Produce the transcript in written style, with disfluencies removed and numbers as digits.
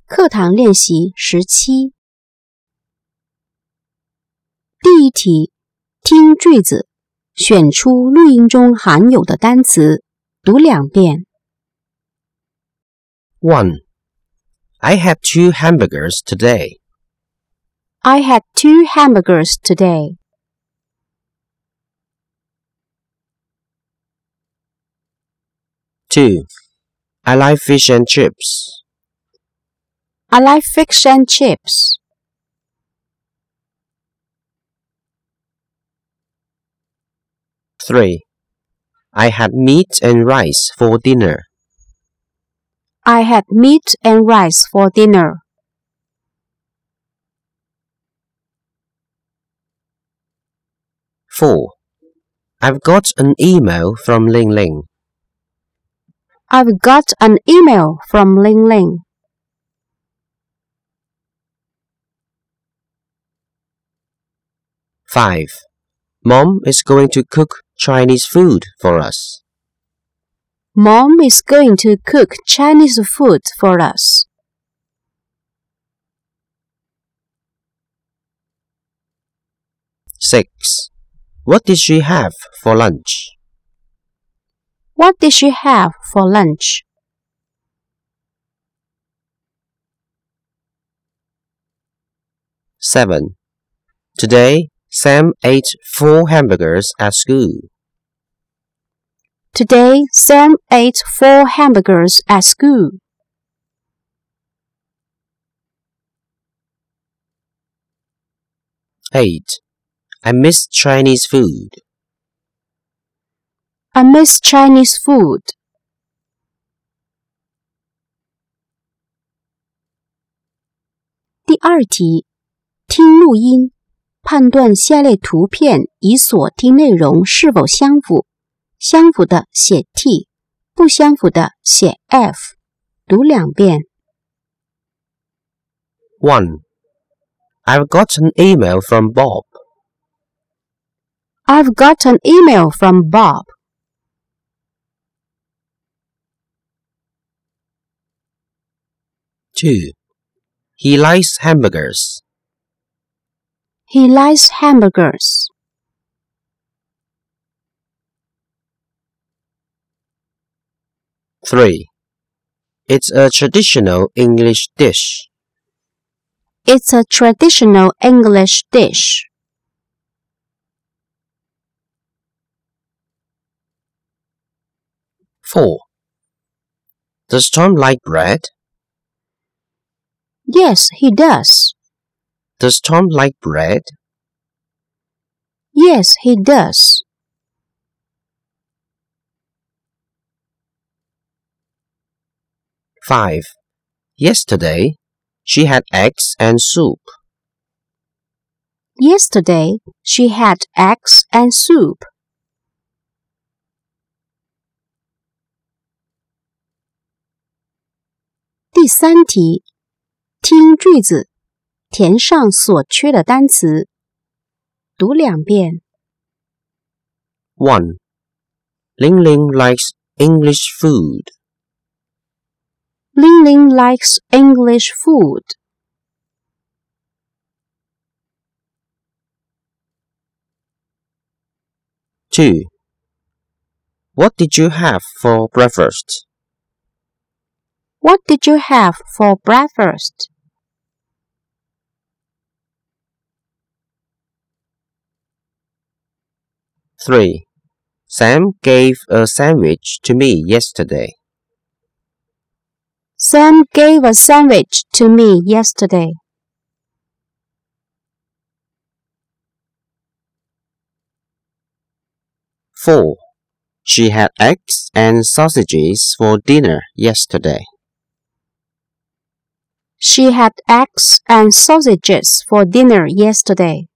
课堂练习17。第一题，听句子，选出录音中含有的单词，读2遍。 1. I had 2 hamburgers today. I had 2 hamburgers today. 2. I like fish and chips. I like fish and chips. 3. I had meat and rice for dinner. I had meat and rice for dinner. 4. I've got an email from Ling Ling. I've got an email from Ling Ling. 5. Mom is going to cook Chinese food for us. Mom is going to cook Chinese food for us. 6. What did she have for lunch? What did she have for lunch? 7. Today, Sam ate 4 hamburgers at school. Today, Sam ate 4 hamburgers at school. 8. I miss Chinese food. I miss Chinese food. 第二题，听录音，判断下列图片与所听内容是否相符。相符的写 T， 不相符的写 F。读2遍。 1. I've got an email from Bob. I've got an email from Bob. 2. He likes hamburgers. He likes hamburgers. 3. It's a traditional English dish. It's a traditional English dish. 4. Does Tom like bread? Yes, he does. Does Tom like bread? Yes, he does. 5. Yesterday, she had eggs and soup. Yesterday, she had eggs and soup. 第三题，听句子，填上所缺的单词，读2遍。 1. Ling Ling likes English food. Ling Ling likes English food. 2. What did you have for breakfast? What did you have for breakfast? 3. Sam gave a sandwich to me yesterday. Sam gave a sandwich to me yesterday. 4. She had eggs and sausages for dinner yesterday. She had eggs and sausages for dinner yesterday.